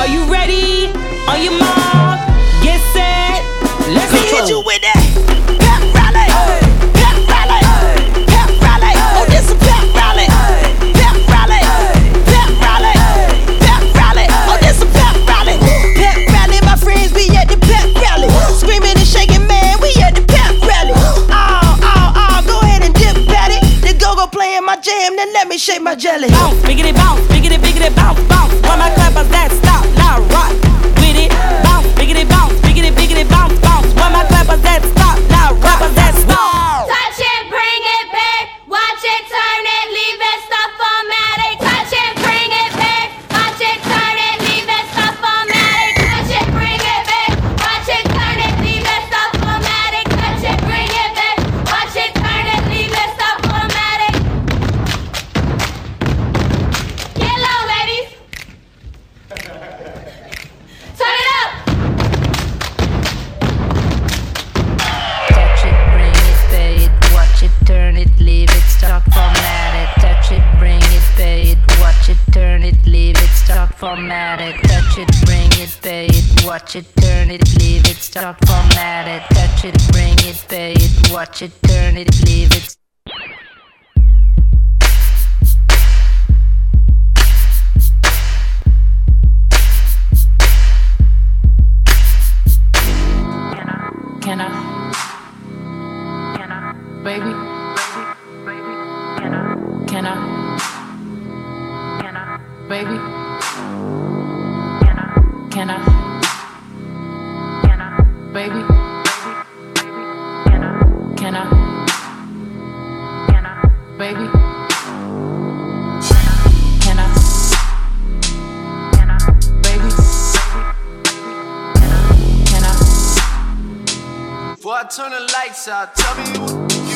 you ready? On your mark, get set, let's go. Hit you with that pep rally, pep rally, pep rally. Oh, this a pep rally, pep rally, pep rally, pep rally. Oh, this a pep rally, pep rally. My friends, we at the pep rally, screaming and shaking, man. We at the pep rally. Go ahead and dip at it. The go-go playing my jam, then let me shake my jelly. Bounce, biggity bounce, biggity biggity bounce, bounce. When my clappers that stop, now rock with it. Bounce, biggity bounce, biggity biggity bounce, bounce. When my clappers that stop, now rappers that stop. Touch it, bring it back. Watch it, turn it, leave it, stop formatting. Touch it, bring it back. Watch it, turn it, leave it, stop formatting. Touch it, bring it back. Watch it, turn it, leave it, stop formatting. Touch it, bring it back. Watch it, turn it, leave it, stop formatting. Get low, ladies. Turn it up. Touch it, bring it, pay it, watch it, turn it, leave it, stop, format it. Touch it, bring it, pay it, watch it, turn it, leave it, stop, format it. Touch it, bring it, pay it, watch it, turn it, leave it, stop, format it. Touch it, bring it, pay it, watch it, turn it, leave it. Can I? Baby? Can I? Baby? Can I? Baby? Can I? Baby? Can I? Baby? Can I? Before I turn the lights out, tell me you